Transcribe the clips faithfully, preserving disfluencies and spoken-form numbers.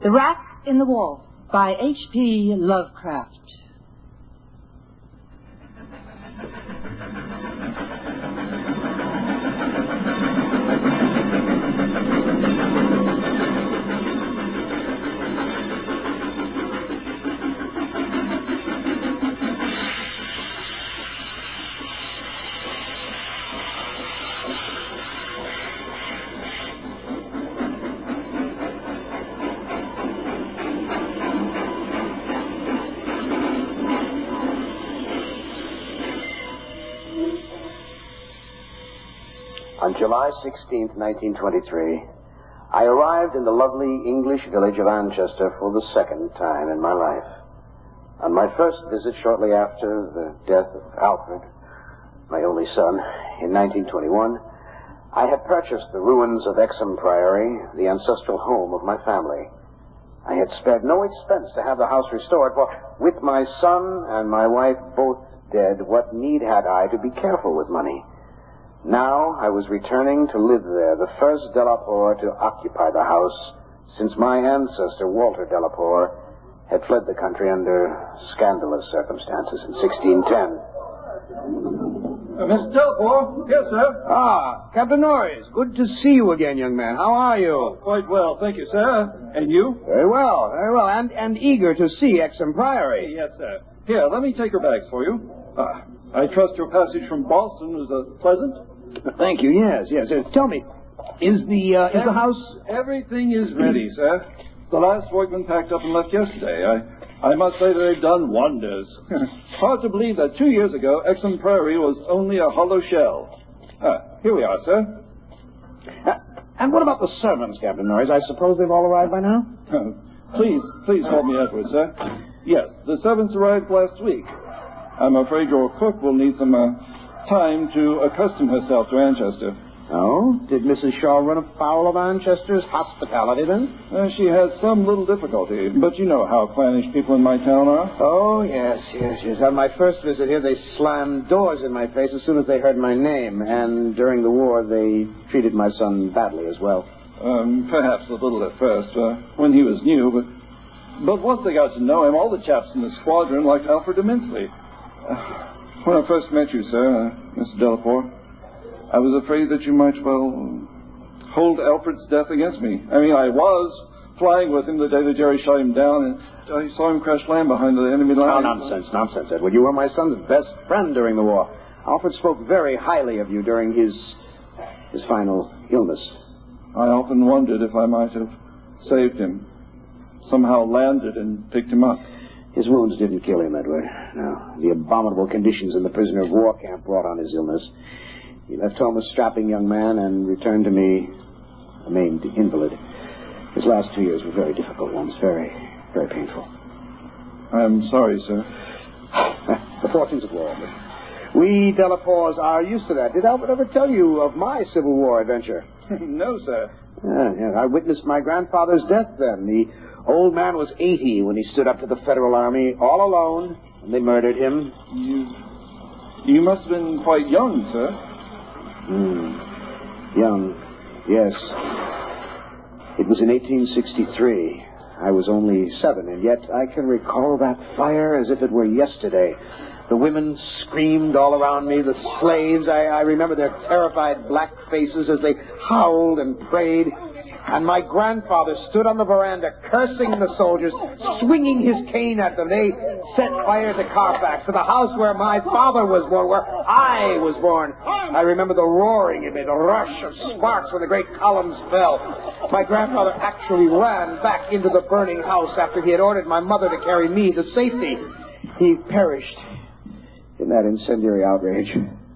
The Rat in the Wall by H P Lovecraft. On July sixteenth, nineteen twenty-three, I arrived in the lovely English village of Anchester for the second time in my life. On my first visit shortly after the death of Alfred, my only son, in nineteen twenty-one, I had purchased the ruins of Exham Priory, the ancestral home of my family. I had spared no expense to have the house restored, for with my son and my wife both dead, what need had I to be careful with money? Now I was returning to live there, the first Delaporte to occupy the house since my ancestor, Walter Delaporte, had fled the country under scandalous circumstances in sixteen ten. Uh, Mister Delaporte? Yes, sir. Ah, Captain Norris. Good to see you again, young man. How are you? Oh, quite well, thank you, sir. And you? Very well, very well. And, and eager to see Exham Priory. Yes, sir. Here, let me take your bags for you. Uh, I trust your passage from Boston was uh, pleasant? Thank you, yes, yes. Uh, tell me, is the, uh, is the house... Everything is ready, sir. The last workmen packed up and left yesterday. I, I must say that they've done wonders. Hard to believe that two years ago, Exham Priory was only a hollow shell. Ah, here we are, sir. Uh, and what about the servants, Captain Norris? I suppose they've all arrived by now? please, please call me Edward, sir. Yes, the servants arrived last week. I'm afraid your cook will need some... Uh, time to accustom herself to Anchester. Oh? Did Missus Shaw run afoul of Anchester's hospitality, then? Uh, she had some little difficulty, but you know how clannish people in my town are. Oh, yes, yes, yes. On my first visit here, they slammed doors in my face as soon as they heard my name, and during the war, they treated my son badly as well. Um, perhaps a little at first, uh, when he was new, but but once they got to know him, all the chaps in the squadron liked Alfred immensely. Uh, When I first met you, sir, uh, Mister Delaporte, I was afraid that you might, well, hold Alfred's death against me. I mean, I was flying with him the day that Jerry shot him down, and I saw him crash land behind the enemy line. Oh, nonsense, nonsense, Edward. You were my son's best friend during the war. Alfred spoke very highly of you during his, his final illness. I often wondered if I might have saved him, somehow landed and picked him up. His wounds didn't kill him, Edward. No. The abominable conditions in the prisoner of war camp brought on his illness. He left home a strapping young man and returned to me a maimed invalid. His last two years were very difficult ones, very, very painful. I'm sorry, sir. The fortunes of war. But we Delaportes are used to that. Did Alfred ever tell you of my Civil War adventure? No, sir. Yeah, yeah. I witnessed my grandfather's death then. The old man was eighty when he stood up to the Federal Army, all alone, and they murdered him. You... You must have been quite young, sir. Hmm. Young, yes. It was in eighteen sixty-three. I was only seven, and yet I can recall that fire as if it were yesterday. The women screamed all around me. The slaves, I, I remember their terrified black faces as they howled and prayed. And my grandfather stood on the veranda cursing the soldiers, swinging his cane at them. They set fire to Carfax, to the house where my father was born, where I was born. I remember the roaring of it, a rush of sparks when the great columns fell. My grandfather actually ran back into the burning house after he had ordered my mother to carry me to safety. He perished in that incendiary outrage.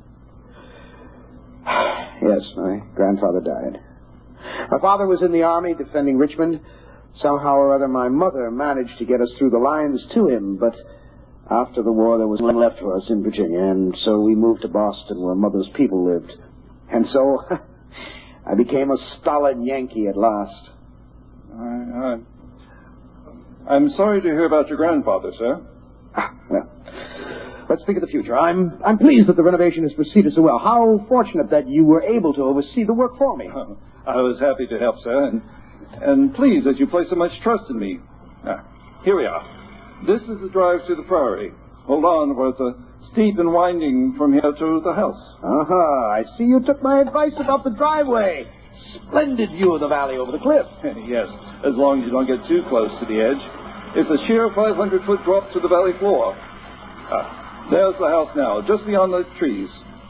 Yes, my grandfather died. My father was in the army defending Richmond. Somehow or other, my mother managed to get us through the lines to him, but after the war, there was none left for us in Virginia, and so we moved to Boston, where mother's people lived. And so, I became a stolid Yankee at last. I, I, I'm sorry to hear about your grandfather, sir. Ah, well, let's think of the future. I'm, I'm pleased that the renovation has proceeded so well. How fortunate that you were able to oversee the work for me. I was happy to help, sir, and and pleased that you place so much trust in me. Ah, here we are. This is the drive to the Priory. Hold on, for it's a steep and winding from here to the house. Uh-huh. I see you took my advice about the driveway. Splendid view of the valley over the cliff. Yes, as long as you don't get too close to the edge. It's a sheer five hundred foot drop to the valley floor. Ah, there's the house now, just beyond the trees.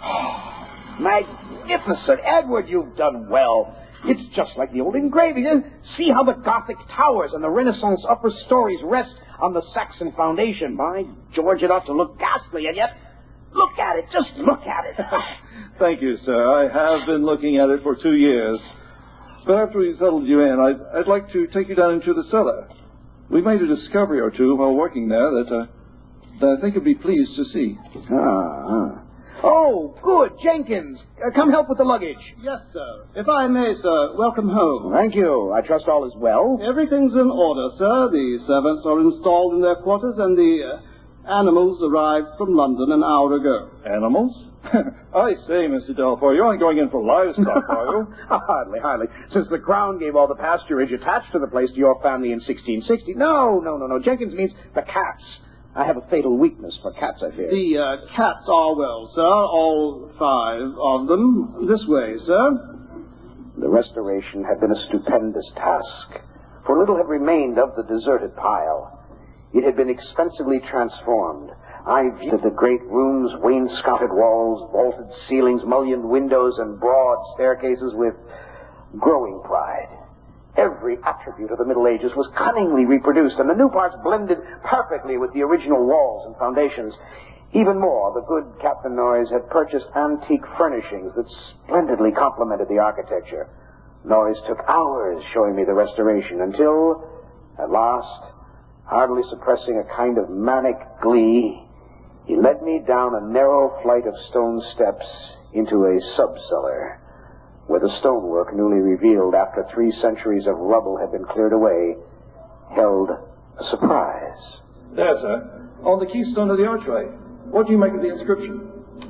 Magnificent. Edward, you've done well. It's just like the old engraving. See how the Gothic towers and the Renaissance upper stories rest on the Saxon foundation. By George, it ought to look ghastly, and yet, look at it. Just look at it. Thank you, sir. I have been looking at it for two years. But after we settled you in, I'd, I'd like to take you down into the cellar. We made a discovery or two while working there that, uh, that I think you'd be pleased to see. Ah. Oh, good. Jenkins, uh, come help with the luggage. Yes, sir. If I may, sir, welcome home. Thank you. I trust all is well. Everything's in order, sir. The servants are installed in their quarters, and the uh, animals arrived from London an hour ago. Animals? I say, Mister Delaporte, you aren't going in for livestock, are you? Hardly, hardly. Since the Crown gave all the pasturage attached to the place to your family in sixteen sixty. No, no, no, no. Jenkins means the cats. I have a fatal weakness for cats, I fear. The uh, cats are well, sir. All five of them. This way, sir. The restoration had been a stupendous task, for little had remained of the deserted pile. It had been expensively transformed. I viewed the great rooms, wainscoted walls, vaulted ceilings, mullioned windows, and broad staircases with growing pride. Every attribute of the Middle Ages was cunningly reproduced, and the new parts blended perfectly with the original walls and foundations. Even more, the good Captain Norris had purchased antique furnishings that splendidly complemented the architecture. Norris took hours showing me the restoration until, at last, hardly suppressing a kind of manic glee, he led me down a narrow flight of stone steps into a sub-cellar, where the stonework, newly revealed after three centuries of rubble had been cleared away, held a surprise. There, sir, on the keystone of the archway. What do you make of the inscription?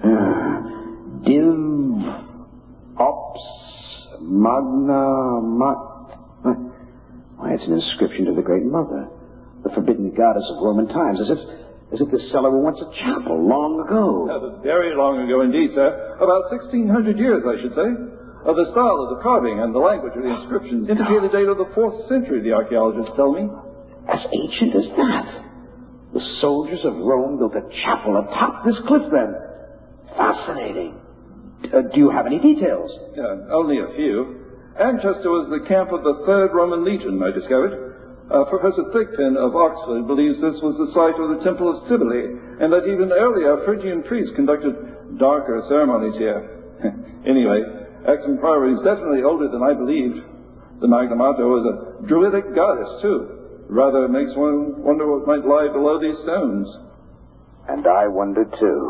Uh, Div Ops Magna Mat. Why, it's an inscription to the Great Mother, the forbidden goddess of Roman times, as if, as if this cellar were once a chapel long ago. Uh, very long ago indeed, sir. About sixteen hundred years, I should say. Uh, the style of the carving and the language of the inscriptions indicate the date of the fourth century, the archaeologists tell me. As ancient as that? The soldiers of Rome built a chapel atop this cliff, then. Fascinating. Uh, do you have any details? Uh, only a few. Anchester was the camp of the Third Roman Legion, I discovered. Uh, Professor Thigpen of Oxford believes this was the site of the Temple of Cybele, and that even earlier Phrygian priests conducted darker ceremonies here. Anyway, Exon Priory is definitely older than I believed. The Magna Mater was a druidic goddess, too. Rather makes one wonder what might lie below these stones. And I wondered, too.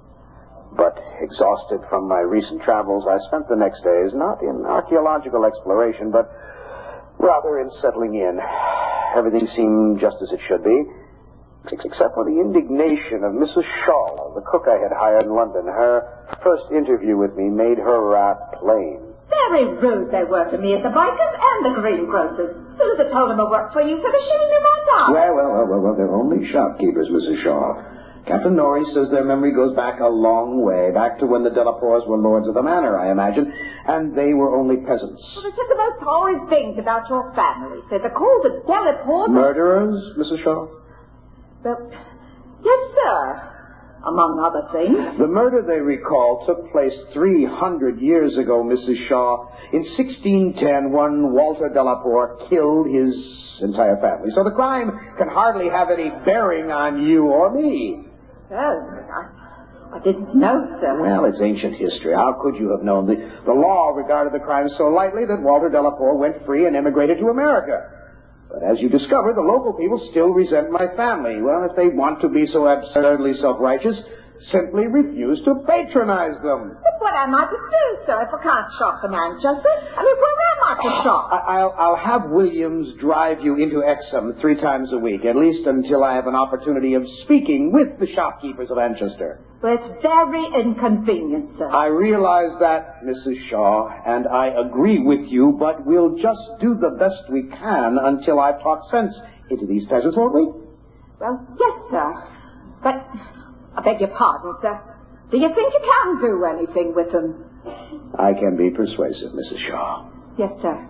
But, exhausted from my recent travels, I spent the next days not in archaeological exploration, but rather in settling in. Everything seemed just as it should be, except for the indignation of Missus Shaw, the cook I had hired in London. Her first interview with me made her wrath plain. Very rude they were to me at the Bikers and the greengrocers. As soon as I told them I worked for you for the shilling they right off. Well, well, well, well, well, they're only shopkeepers, Missus Shaw. Captain Norris says their memory goes back a long way, back to when the Delaportes were lords of the manor, I imagine, and they were only peasants. Well, they said the most horrid things about your family. Said they called the Delaportes... Murderers, Missus Shaw? Well, yes, sir. Among other things. The murder, they recall, took place three hundred years ago, Missus Shaw. In sixteen ten, one Walter Delaporte killed his entire family. So the crime can hardly have any bearing on you or me. Oh, I, I didn't know, sir. Well, it's ancient history. How could you have known? The, the law regarded the crime so lightly that Walter Delaporte went free and emigrated to America. But as you discover, the local people still resent my family. Well, if they want to be so absurdly self-righteous, simply refuse to patronize them. But what am I to do, sir, if I can't shop in Manchester? I mean, where am I to shop? I, I'll, I'll have Williams drive you into Exham three times a week, at least until I have an opportunity of speaking with the shopkeepers of Manchester. Well, it's very inconvenient, sir. I realize that, Missus Shaw, and I agree with you, but we'll just do the best we can until I've talked sense into these peasants, won't we? Well, yes, sir. But, I beg your pardon, sir. Do you think you can do anything with them? I can be persuasive, Missus Shaw. Yes, sir.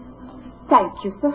Thank you, sir.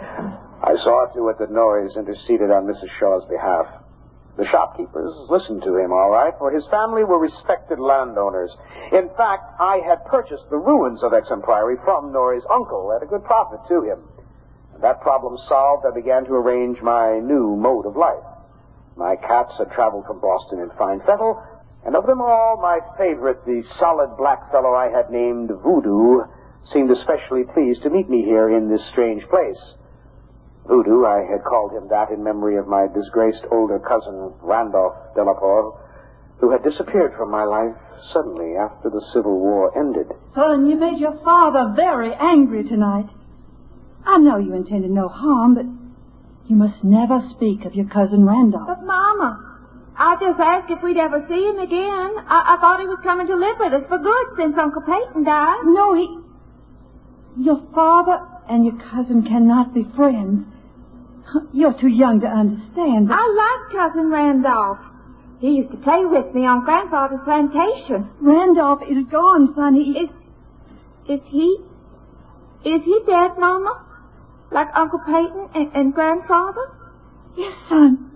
I saw to it that Norris interceded on Missus Shaw's behalf. The shopkeepers listened to him, all right, for his family were respected landowners. In fact, I had purchased the ruins of Exham Priory from Norris' uncle at a good profit to him. That problem solved, I began to arrange my new mode of life. My cats had traveled from Boston in fine fettle, and of them all, my favorite, the solid black fellow I had named Voodoo, seemed especially pleased to meet me here in this strange place. Voodoo, I had called him that in memory of my disgraced older cousin, Randolph Delaporte, who had disappeared from my life suddenly after the Civil War ended. Son, you made your father very angry tonight. I know you intended no harm, but you must never speak of your cousin Randolph. But, Mama, I just asked if we'd ever see him again. I, I thought he was coming to live with us for good since Uncle Peyton died. No, he... Your father and your cousin cannot be friends. You're too young to understand, but... I like Cousin Randolph. He used to play with me on Grandfather's plantation. Randolph is gone, son. He... Is... Is he... Is he dead, Mama? Like Uncle Peyton and, and Grandfather? Yes, son.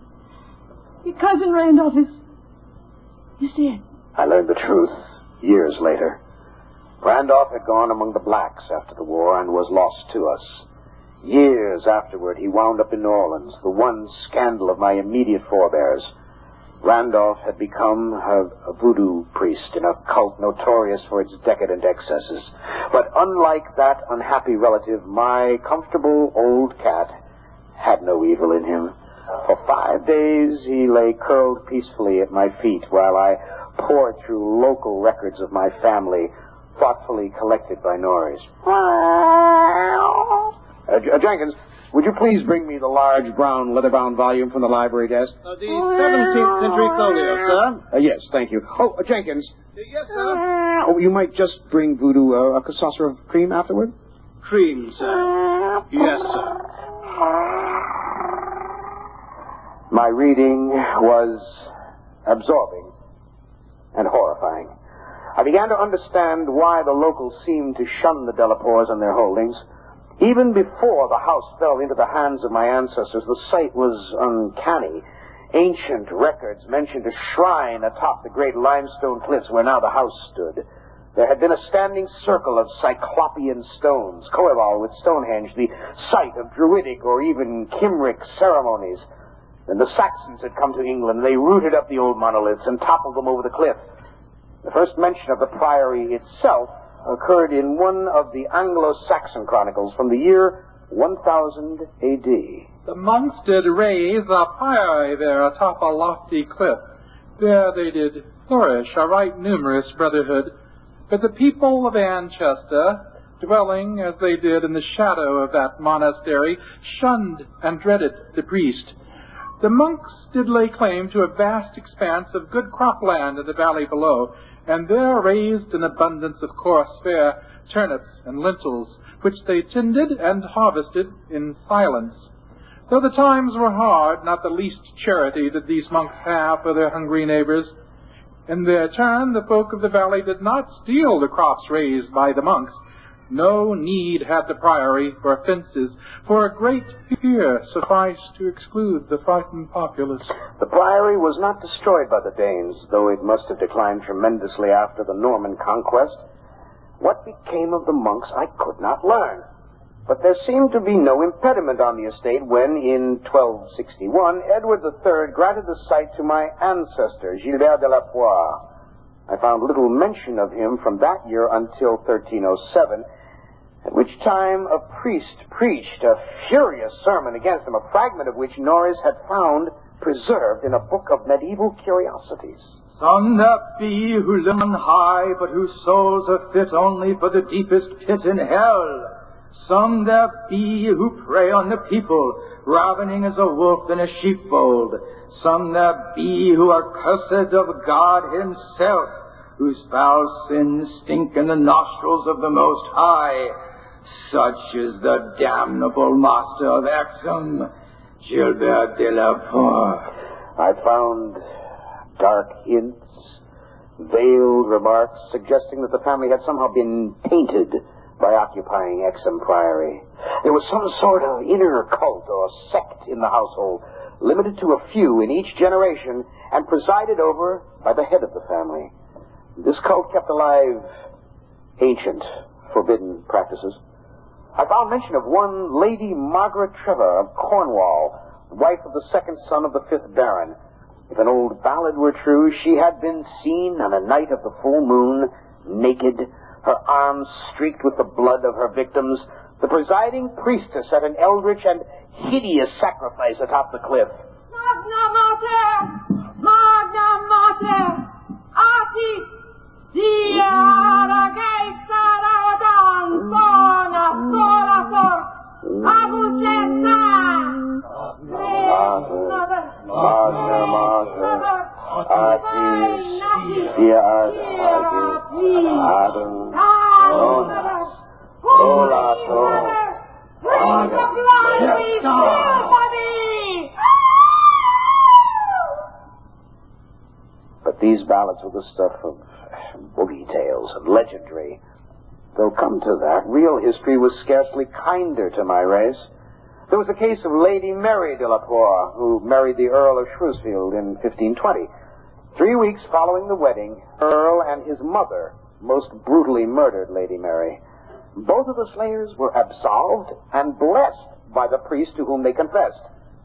Your cousin Randolph is... is dead. I learned the truth years later. Randolph had gone among the blacks after the war and was lost to us. Years afterward, he wound up in New Orleans, the one scandal of my immediate forebears. Randolph had become a, a voodoo priest in a cult notorious for its decadent excesses. But unlike that unhappy relative, my comfortable old cat had no evil in him. For five days, he lay curled peacefully at my feet while I pored through local records of my family, thoughtfully collected by Norris. Uh, J- uh, Jenkins, would you please bring me the large brown leather-bound volume from the library desk? Uh, the seventeenth century folio, sir. Uh, yes, thank you. Oh, uh, Jenkins. Uh, yes, sir. Oh, you might just bring Voodoo uh, a saucer of cream afterward? Cream, sir. Yes, sir. My reading was absorbing and horrifying. I began to understand why the locals seemed to shun the Delaportes and their holdings. Even before the house fell into the hands of my ancestors, the sight was uncanny. Ancient records mentioned a shrine atop the great limestone cliffs where now the house stood. There had been a standing circle of cyclopean stones, coeval with Stonehenge, the site of druidic or even Cymric ceremonies. Then the Saxons had come to England. They rooted up the old monoliths and toppled them over the cliff. The first mention of the priory itself occurred in one of the Anglo-Saxon chronicles from the year one thousand A D. The monks did raise a priory there atop a lofty cliff. There they did flourish a right numerous brotherhood. But the people of Anchester, dwelling as they did in the shadow of that monastery, shunned and dreaded the priest. The monks did lay claim to a vast expanse of good cropland in the valley below, and there raised an abundance of coarse fare, turnips and lentils, which they tended and harvested in silence. Though the times were hard, not the least charity did these monks have for their hungry neighbors. In their turn, the folk of the valley did not steal the crops raised by the monks. No need had the priory for fences, for a great fear sufficed to exclude the frightened populace. The priory was not destroyed by the Danes, though it must have declined tremendously after the Norman conquest. What became of the monks I could not learn. But there seemed to be no impediment on the estate when, in twelve sixty-one, Edward the Third granted the site to my ancestor, Gilbert de la Poire. I found little mention of him from that year until thirteen oh seven, At which time a priest preached a furious sermon against him, a fragment of which Norris had found preserved in a book of medieval curiosities. Some there be who live on high, but whose souls are fit only for the deepest pit in hell. Some there be who prey on the people, ravening as a wolf in a sheepfold. Some there be who are cursed of God himself, whose foul sins stink in the nostrils of the Most High. Such is the damnable master of Exum, Gilbert de la Poer. I found dark hints, veiled remarks suggesting that the family had somehow been tainted by occupying Exum Priory. There was some sort of inner cult or sect in the household, limited to a few in each generation and presided over by the head of the family. This cult kept alive ancient, forbidden practices. I found mention of one Lady Margaret Trevor of Cornwall, wife of the second son of the fifth Baron. If an old ballad were true, she had been seen on a night of the full moon, naked, her arms streaked with the blood of her victims, the presiding priestess at an eldritch and hideous sacrifice atop the cliff. Magna Mater! Magna Mater! Artis! Dia ragazza raudan sona sola for Agucetta! Mater, Magna Mater, Artis, Dia Artis, Adum, Donas, Sola for But these ballads were the stuff of boogie tales and legendary. Though come to that, real history was scarcely kinder to my race. There was the case of Lady Mary de la Poer, who married the Earl of Shrewsfield in fifteen twenty. Three weeks following the wedding, Earl and his mother most brutally murdered Lady Mary. Both of the slayers were absolved and blessed by the priest to whom they confessed.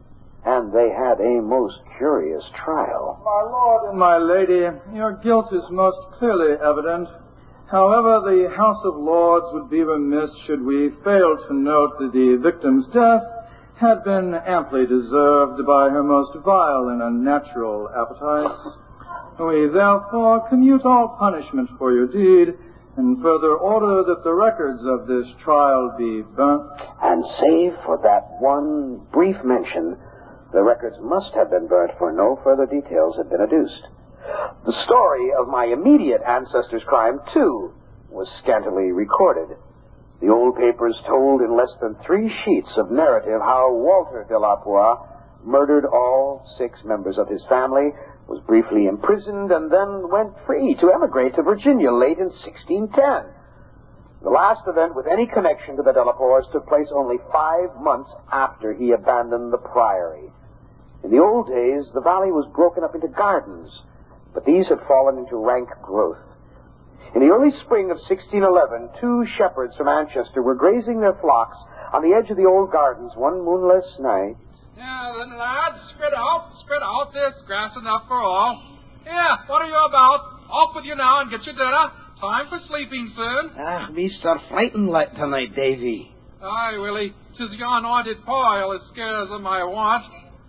And they had a most curious trial. My lord and my lady, your guilt is most clearly evident. However, the House of Lords would be remiss should we fail to note that the victim's death had been amply deserved by her most vile and unnatural appetites. We therefore commute all punishment for your deed, and further order that the records of this trial be burnt. And save for that one brief mention, the records must have been burnt, for no further details had been adduced. The story of my immediate ancestor's crime, too, was scantily recorded. The old papers told in less than three sheets of narrative how Walter de la Poer murdered all six members of his family, was briefly imprisoned, and then went free to emigrate to Virginia late in sixteen ten. The last event with any connection to the de la Poers took place only five months after he abandoned the priory. In the old days, the valley was broken up into gardens, but these had fallen into rank growth. In the early spring of sixteen eleven, two shepherds from Manchester were grazing their flocks on the edge of the old gardens one moonless night. Now then, lads, spread out, spread out. There's grass enough for all. Here, what are you about? Off with you now and get your dinner. Time for sleeping soon. Ah, we start frightened like tonight, Davy. Aye, Willie. 'Tis yon haunted pile as scares them I want.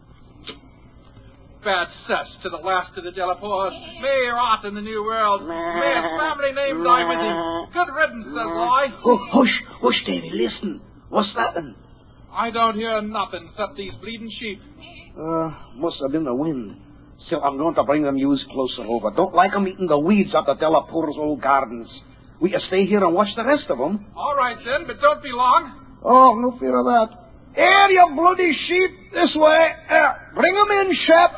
Bad cess to the last of the de la Poers. May rot in the new world. May his family name die with him. Good riddance, says I. Oh, hush, hush, Davy, listen. What's that then? I don't hear nothing except these bleeding sheep. Uh, must have been the wind. Still, I'm going to bring them ewes closer over. Don't like 'em eating the weeds out the de la Poer's old gardens. We can stay here and watch the rest of them. All right, then, but don't be long. Oh, no fear of that. Here, you bloody sheep, this way. Uh, bring 'em in, Shep.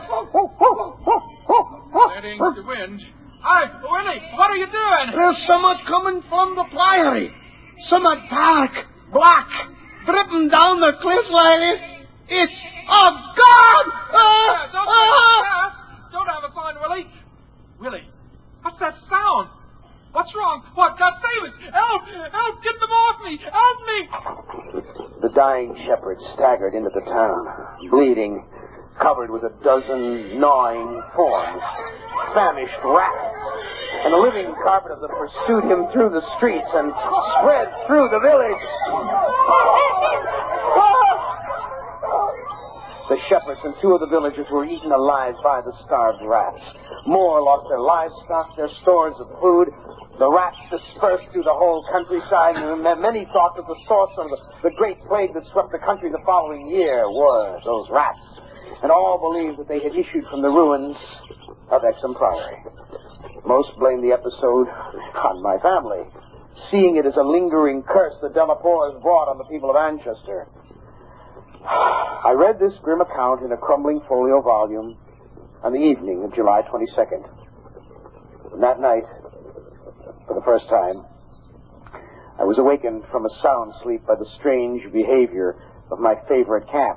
That ain't the wind. Hi, Willie, what are you doing? There's so much coming from the priory. Some dark, black, dripping down the cliff like it. It's a god! Uh, yeah, don't uh, uh, Don't have us on, Willie. Willie, what's that sound? What's wrong? What? God save us! Help! Help! Get them off me! Help me! The dying shepherd staggered into the town, bleeding, covered with a dozen gnawing thorns, famished rats, and the living carpet of them pursued him through the streets and spread through the village. The shepherds and two of the villagers were eaten alive by the starved rats. More lost their livestock, their stores of food. The rats dispersed through the whole countryside, and many thought that the source of the, the great plague that swept the country the following year were those rats. And all believed that they had issued from the ruins of Exham Priory. Most blamed the episode on my family, seeing it as a lingering curse that Delaporte has brought on the people of Anchester. I read this grim account in a crumbling folio volume on the evening of July twenty-second. And that night, for the first time, I was awakened from a sound sleep by the strange behavior of my favorite cat.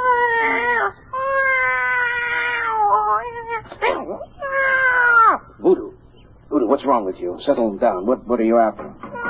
Voodoo. Voodoo, what's wrong with you? Settle down. What What are you after?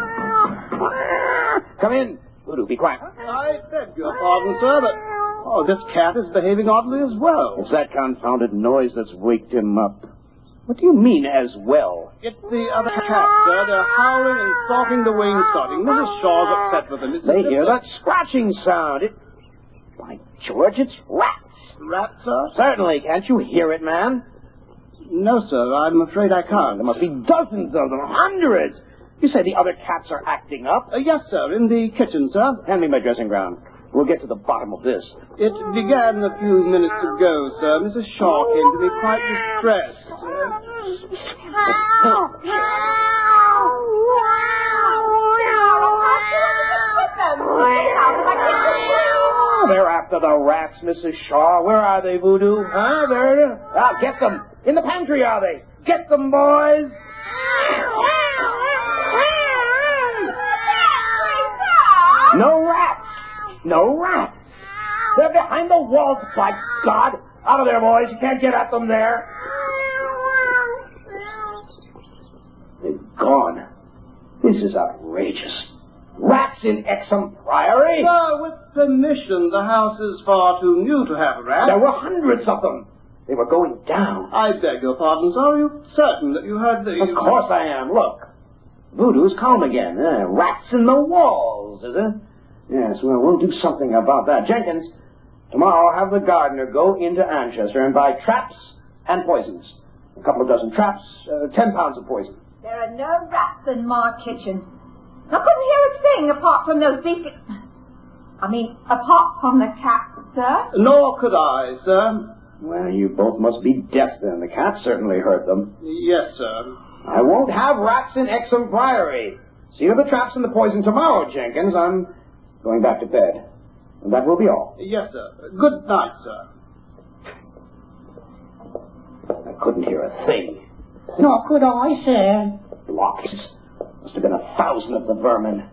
Come in. Voodoo, be quiet. I beg your pardon, sir, but oh, this cat is behaving oddly as well. It's that confounded noise that's waked him up. What do you mean, as well? It's the other cats, sir. They're howling and stalking the wainscoting. Missus Shaw's upset with them. It's They hear that scratching sound. It... By George, it's rats. Rats, sir? Certainly. Can't you hear it, man? No, sir. I'm afraid I can't. There must be dozens of them. Hundreds. You say the other cats are acting up? Uh, yes, sir. In the kitchen, sir. Hand me my dressing gown. We'll get to the bottom of this. It began a few minutes ago, sir. Missus Shaw came to me quite distressed. Oh, they're after the rats, Missus Shaw. Where are they, Voodoo? Huh? There. Ah, get them. In the pantry, are they? Get them, boys. No rats. No rats. They're behind the walls, by God. Out of there, boys. You can't get at them there. They've gone. This is outrageous. Rats in Exham Priory? Sir, with permission, the house is far too new to have rats. There were hundreds of them. They were going down. I beg your pardon, sir. Are you certain that you heard the... Of course I am. Look. Voodoo's calm again. Uh, rats in the walls, is it? Yes, well, we'll do something about that. Jenkins, tomorrow have the gardener go into Anchester and buy traps and poisons. A couple of dozen traps, uh, ten pounds of poison. There are no rats in my kitchen. I couldn't hear a thing apart from those beastly... I mean, apart from the cat, sir. Nor could I, sir. Well, you both must be deaf then. The cat certainly heard them. Yes, sir. I won't have rats in Exham Priory. See to the traps and the poison tomorrow, Jenkins. I'm going back to bed. And that will be all. Yes, sir. Good night, sir. I couldn't hear a thing. Nor could I, sir. Blocks. Must have been a thousand of the vermin.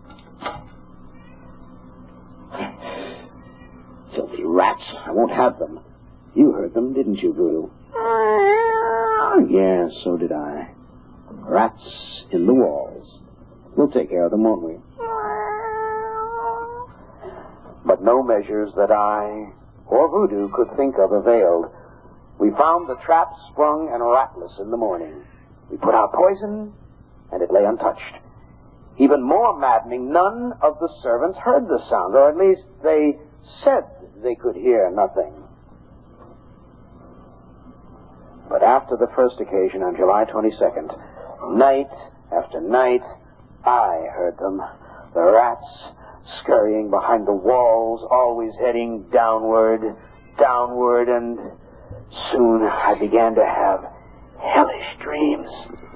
Filthy rats. I won't have them. You heard them, didn't you, Voodoo? Yes, so did I. Rats in the walls. We'll take care of them, won't we? But no measures that I or Voodoo could think of availed. We found the trap sprung and ratless in the morning. We put out poison, and it lay untouched. Even more maddening, none of the servants heard the sound, or at least they said they could hear nothing. But after the first occasion on July twenty-second, night after night, I heard them. The rats scurrying behind the walls, always heading downward, downward, and soon I began to have hellish dreams.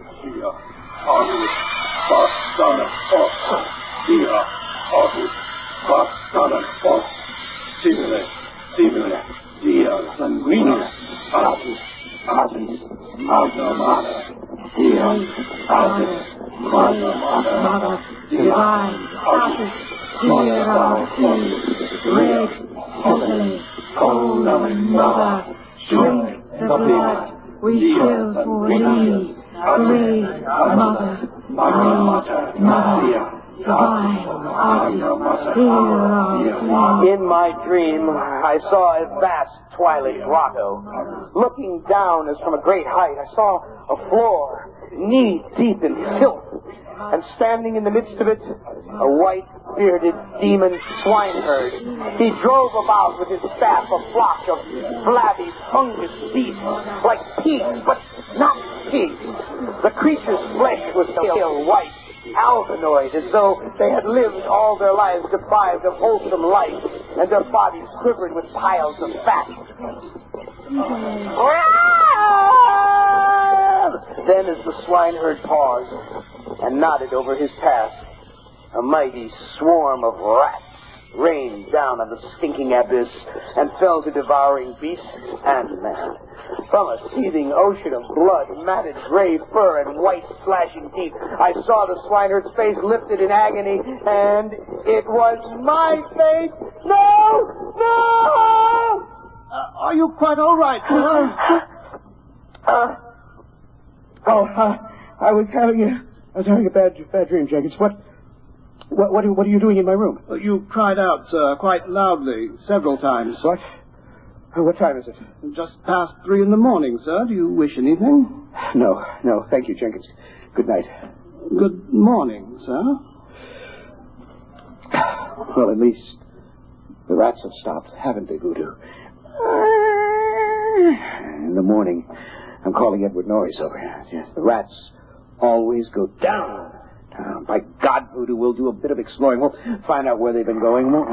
Divine, Atus, hear our plea. Red, heavenly, cold mother, drink the blood we chill for thee. Great mother, great mother, divine, Atus, hear our plea. In my dream, I saw a vast twilight grotto. Looking down as from a great height, I saw a floor knee deep in filth, and standing in the midst of it, a white-bearded demon swineherd. He drove about with his staff a flock of flabby, fungus beasts, like pigs, but not pigs. The creature's flesh was pale white, albinoid, as though they had lived all their lives deprived of wholesome life, and their bodies quivered with piles of fat. Then, as the swineherd paused and nodded over his task, a mighty swarm of rats rained down on the stinking abyss and fell to devouring beasts and man. From a seething ocean of blood, matted gray fur, and white slashing teeth, I saw the swineherd's face lifted in agony, and it was my face. No! No! Uh, are you quite all right, sir? Uh, uh, oh, uh, I was having a, I was having a bad, bad dream, Jenkins. What, what, what, are, what are you doing in my room? Uh, you cried out, sir, quite loudly, several times. What? Uh, what time is it? Just past three in the morning, sir. Do you wish anything? No, no, thank you, Jenkins. Good night. Good morning, sir. Well, at least the rats have stopped, haven't they, Voodoo? In the morning, I'm calling Edward Norris over here. Yes, the rats always go down. Down. By God, Voodoo, we'll do a bit of exploring. We'll find out where they've been going, won't we?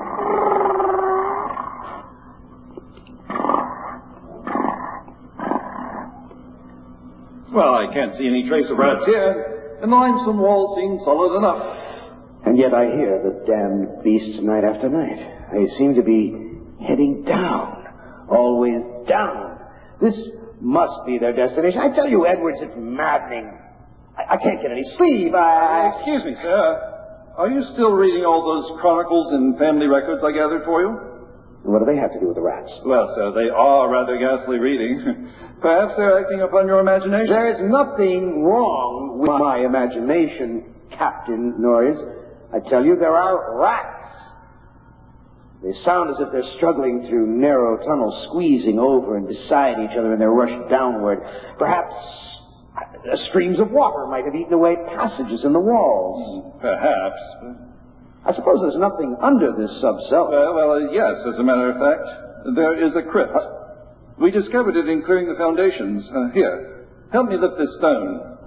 Well, I can't see any trace of rats here, and the limestone wall seems solid enough. And yet I hear the damned beasts night after night. They seem to be heading down, always down. This must be their destination. I tell you, Edwards, it's maddening. I, I can't get any sleep. I, I... Excuse me, sir. Are you still reading all those chronicles and family records I gathered for you? What do they have to do with the rats? Well, sir, they are rather ghastly reading. Perhaps they're acting upon your imagination. There's nothing wrong with my imagination, Captain Norris. I tell you, there are rats. They sound as if they're struggling through narrow tunnels, squeezing over and beside each other in their rush downward. Perhaps uh, streams of water might have eaten away passages in the walls. Perhaps. I suppose there's nothing under this subcell. Uh, well, uh, yes, as a matter of fact. There is a crypt. We discovered it in clearing the foundations. Uh, here, help me lift this stone.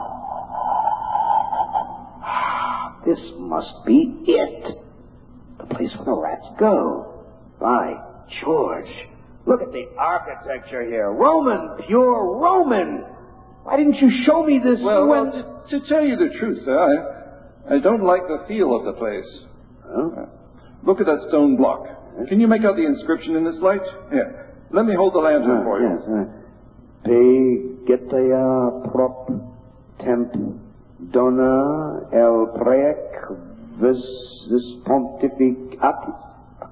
This must be it. The place where the rats go. By George. Look at the architecture here. Roman, pure Roman. Why didn't you show me this well, when... Well, to, to tell you the truth, sir, I, I don't like the feel of the place. Huh? Uh, look at that stone block. Can you make out the inscription in this light? Here, let me hold the lantern uh, for you. Yes, uh, Pe getea prop temp dona el prec vis vis pontific atis.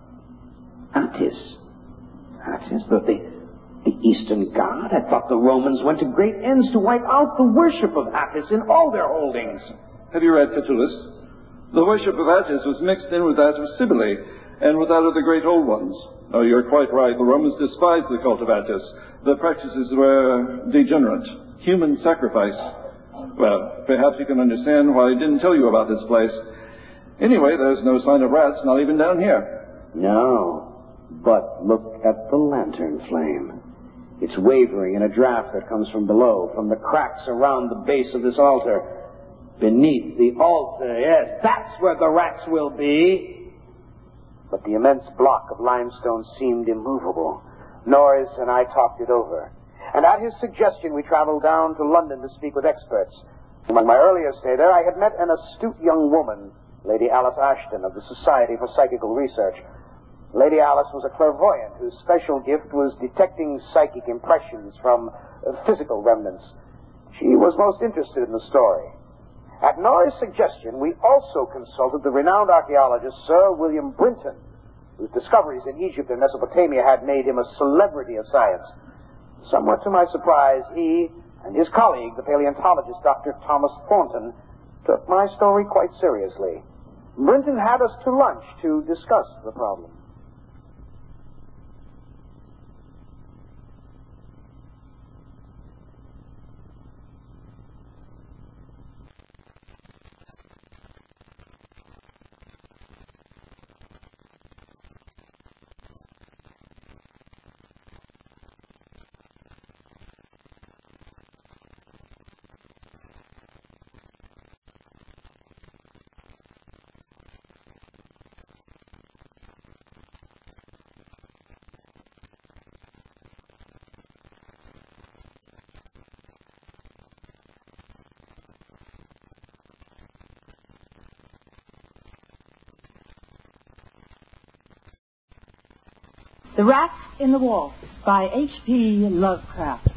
Attis? Attis? The, the, the Eastern god? I thought the Romans went to great ends to wipe out the worship of Attis in all their holdings. Have you read Catullus? The worship of Attis was mixed in with that of Cybele and with that of the great old ones. Oh, you're quite right. The Romans despised the cult of Attis. The practices were degenerate. Human sacrifice. Well, perhaps you can understand why I didn't tell you about this place. Anyway, there's no sign of rats, not even down here. No, but look at the lantern flame. It's wavering in a draft that comes from below, from the cracks around the base of this altar. Beneath the altar, yes, that's where the rats will be. But the immense block of limestone seemed immovable. Norris and I talked it over. And at his suggestion, we traveled down to London to speak with experts. In my earlier stay there, I had met an astute young woman, Lady Alice Ashton of the Society for Psychical Research. Lady Alice was a clairvoyant whose special gift was detecting psychic impressions from uh, physical remnants. She was most interested in the story. At Norris' suggestion, we also consulted the renowned archaeologist Sir William Brinton, whose discoveries in Egypt and Mesopotamia had made him a celebrity of science. Somewhat to my surprise, he and his colleague, the paleontologist Doctor Thomas Thornton, took my story quite seriously. Brinton had us to lunch to discuss the problem. The Rat in the Waltz by H P Lovecraft.